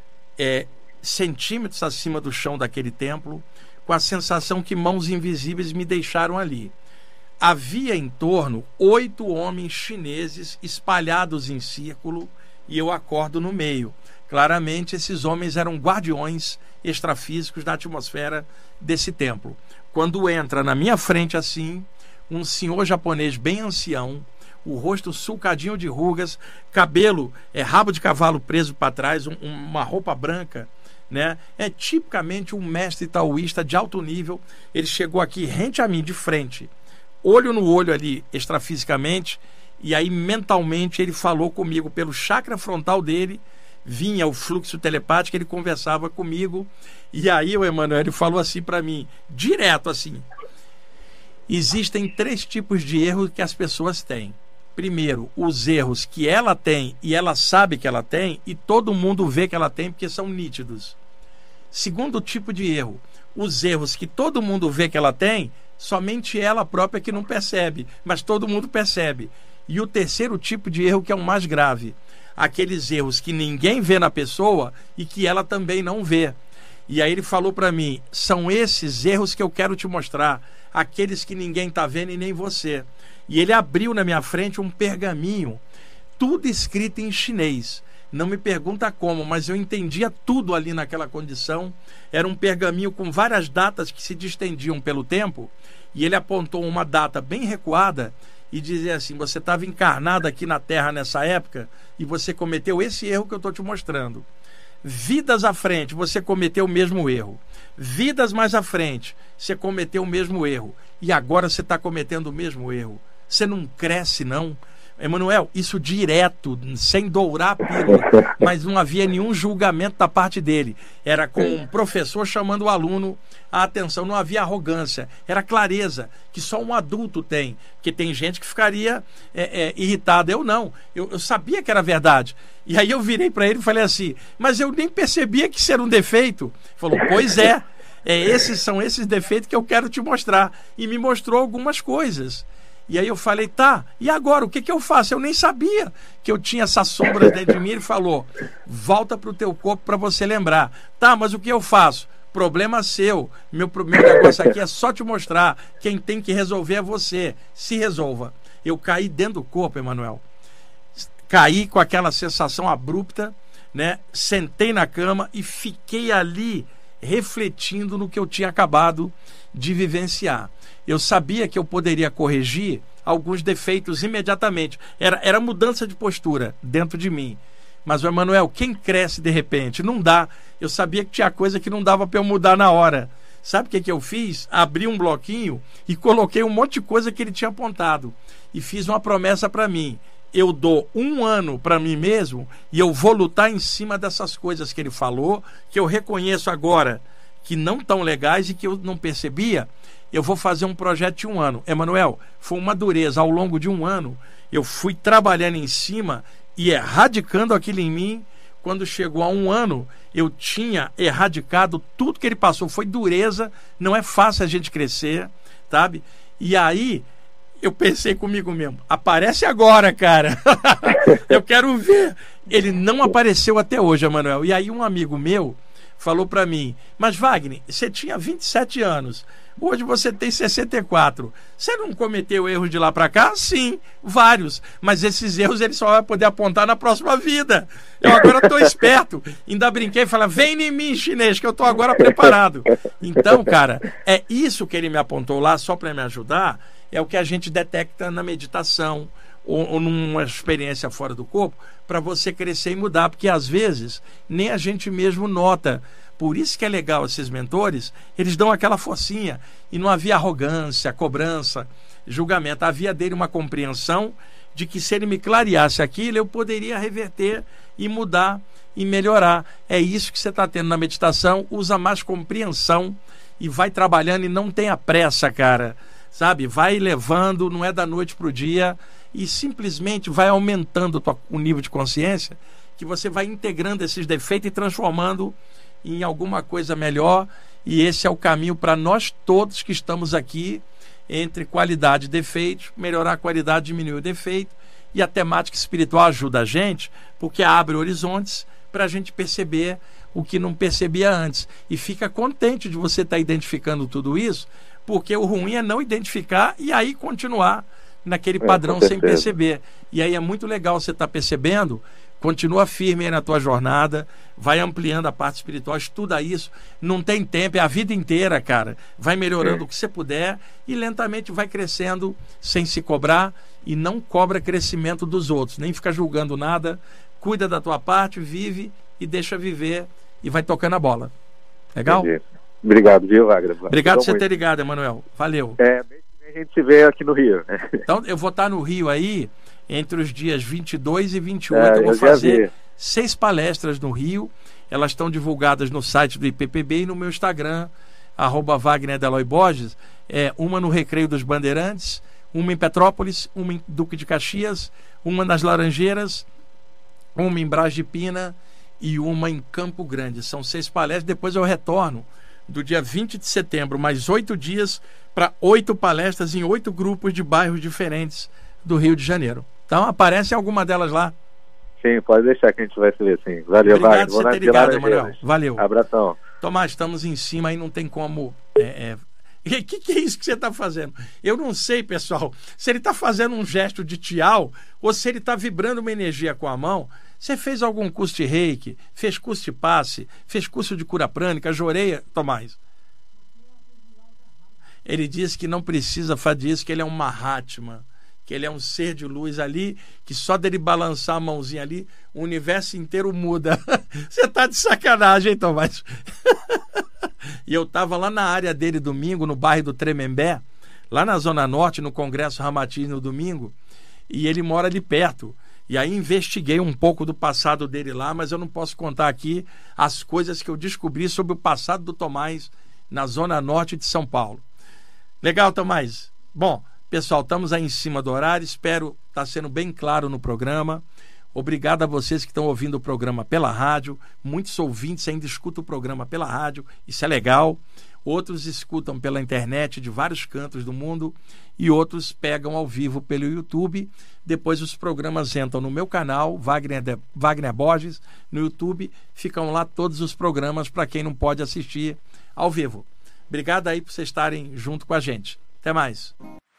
centímetros acima do chão daquele templo, com a sensação que mãos invisíveis me deixaram ali. Havia em torno 8 homens chineses espalhados em círculo e eu acordo no meio. Claramente esses homens eram guardiões extrafísicos da atmosfera desse templo. Quando entra na minha frente assim, um senhor japonês bem ancião, o rosto sulcadinho de rugas, cabelo, rabo de cavalo preso para trás, uma roupa branca, né? É tipicamente um mestre taoísta de alto nível. Ele chegou aqui rente a mim, de frente, olho no olho ali, extrafisicamente, e aí mentalmente ele falou comigo pelo chakra frontal dele, vinha o fluxo telepático, ele conversava comigo, e aí o Emanuel, ele falou assim para mim, direto assim: existem 3 tipos de erros que as pessoas têm. Primeiro, os erros que ela tem e ela sabe que ela tem e todo mundo vê que ela tem porque são nítidos. Segundo tipo de erro, os erros que todo mundo vê que ela tem, somente ela própria que não percebe, mas todo mundo percebe. E o terceiro tipo de erro, que é o mais grave, aqueles erros que ninguém vê na pessoa e que ela também não vê. E aí ele falou para mim: são esses erros que eu quero te mostrar, aqueles que ninguém está vendo e nem você. E ele abriu na minha frente um pergaminho, tudo escrito em chinês. Não me pergunta como, mas eu entendia tudo ali naquela condição. Era um pergaminho com várias datas que se distendiam pelo tempo. E ele apontou uma data bem recuada e dizia assim: você estava encarnado aqui na Terra nessa época e você cometeu esse erro que eu estou te mostrando. Vidas à frente, você cometeu o mesmo erro. Vidas mais à frente, você cometeu o mesmo erro. E agora você está cometendo o mesmo erro. Você não cresce, não. Emanuel, isso direto, sem dourar a pílula, mas não havia nenhum julgamento da parte dele. Era com um professor chamando o aluno a atenção, não havia arrogância, era clareza, que só um adulto tem, porque tem gente que ficaria irritada. Eu não, eu sabia que era verdade. E aí eu virei para ele e falei assim: mas eu nem percebia que isso era um defeito. Ele falou: pois é, são esses defeitos que eu quero te mostrar. E me mostrou algumas coisas. E aí eu falei: tá, e agora, o que eu faço? Eu nem sabia que eu tinha essas sombras dentro de mim. Ele falou: volta para o teu corpo para você lembrar. Tá, mas o que eu faço? Problema seu. Meu negócio aqui é só te mostrar. Quem tem que resolver é você. Se resolva. Eu caí dentro do corpo, Emanuel. Caí com aquela sensação abrupta, né? Sentei na cama e fiquei ali refletindo no que eu tinha acabado de vivenciar. Eu sabia que eu poderia corrigir alguns defeitos imediatamente. Era mudança de postura dentro de mim. Mas, Emanuel, quem cresce de repente? Não dá. Eu sabia que tinha coisa que não dava para eu mudar na hora. Sabe o que eu fiz? Abri um bloquinho e coloquei um monte de coisa que ele tinha apontado. E fiz uma promessa para mim: eu dou 1 ano para mim mesmo e eu vou lutar em cima dessas coisas que ele falou, que eu reconheço agora que não estão legais e que eu não percebia. Eu vou fazer um projeto de 1 ano. Emanuel, foi uma dureza. Ao longo de 1 ano, eu fui trabalhando em cima e erradicando aquilo em mim. Quando chegou a 1 ano, eu tinha erradicado tudo que ele passou. Foi dureza, não é fácil a gente crescer, sabe? E aí, eu pensei comigo mesmo: aparece agora, cara. Eu quero ver. Ele não apareceu até hoje, Emanuel. E aí um amigo meu falou para mim: mas Wagner, você tinha 27 anos, hoje você tem 64. Você não cometeu erros de lá para cá? Sim, vários. Mas esses erros ele só vai poder apontar na próxima vida. Eu agora estou esperto. Ainda brinquei e falei: vem em mim, chinês, que eu estou agora preparado. Então, cara, é isso que ele me apontou lá só para me ajudar. É o que a gente detecta na meditação, ou numa experiência fora do corpo, para você crescer e mudar, porque às vezes nem a gente mesmo nota. Por isso que é legal esses mentores, eles dão aquela forcinha, e não havia arrogância, cobrança, julgamento, havia dele uma compreensão de que se ele me clareasse aquilo, eu poderia reverter e mudar e melhorar. É isso que você está tendo na meditação. Usa mais compreensão e vai trabalhando, e não tenha pressa, cara, sabe? Vai levando, não é da noite para o dia, e simplesmente vai aumentando o nível de consciência, que você vai integrando esses defeitos e transformando em alguma coisa melhor. E esse é o caminho para nós todos que estamos aqui, entre qualidade e defeitos. Melhorar a qualidade, diminuir o defeito, e a temática espiritual ajuda a gente, porque abre horizontes para a gente perceber o que não percebia antes, e fica contente de você estar identificando tudo isso, porque o ruim é não identificar e aí continuar naquele padrão sem perceber. E aí é muito legal você estar percebendo. Continua firme aí na tua jornada, vai ampliando a parte espiritual, estuda isso, não tem tempo, é a vida inteira, cara. Vai melhorando o que você puder e lentamente vai crescendo sem se cobrar, e não cobra crescimento dos outros, nem fica julgando nada. Cuida da tua parte, vive e deixa viver, e vai tocando a bola. Legal? Entendi. Obrigado, viu, Wagner? Obrigado por você ter ligado, Emanuel. Valeu. A gente se vê aqui no Rio. Então, eu vou estar no Rio aí, entre os dias 22 e 28, eu vou fazer 6 palestras no Rio. Elas estão divulgadas no site do IPPB e no meu Instagram, @WagnerDeloy-Borges. Uma no Recreio dos Bandeirantes, uma em Petrópolis, uma em Duque de Caxias, uma nas Laranjeiras, uma em Brás de Pina e uma em Campo Grande. São 6 palestras. Depois eu retorno do dia 20 de setembro, mais 8 dias, para 8 palestras em 8 grupos de bairros diferentes do Rio de Janeiro. Então aparece alguma delas lá. Sim, pode deixar que a gente vai se ver, sim. Valeu, Wagner. Obrigado por você ter ligado, Emanuel. Valeu. Abração. Tomás, estamos em cima aí, não tem como... O que é isso que você está fazendo? Eu não sei, pessoal, se ele está fazendo um gesto de tchau ou se ele está vibrando uma energia com a mão. Você fez algum curso de reiki? Fez curso de passe? Fez curso de cura prânica? Joreia, Tomás? Ele disse que não precisa fazer isso, que ele é um Mahatma, que ele é um ser de luz ali, que só dele balançar a mãozinha ali, o universo inteiro muda. Você tá de sacanagem, hein, Tomás? E eu estava lá na área dele domingo, no bairro do Tremembé, lá na Zona Norte, no Congresso Ramatiz, no domingo, e ele mora ali perto. E aí investiguei um pouco do passado dele lá, mas eu não posso contar aqui as coisas que eu descobri sobre o passado do Tomás na Zona Norte de São Paulo. Legal, Tomás? Bom, pessoal, estamos aí em cima do horário, espero estar sendo bem claro no programa. Obrigado a vocês que estão ouvindo o programa pela rádio. Muitos ouvintes ainda escutam o programa pela rádio, isso é legal. Outros escutam pela internet de vários cantos do mundo e outros pegam ao vivo pelo YouTube. Depois os programas entram no meu canal, Wagner Borges, no YouTube. Ficam lá todos os programas para quem não pode assistir ao vivo. Obrigado aí por vocês estarem junto com a gente. Até mais.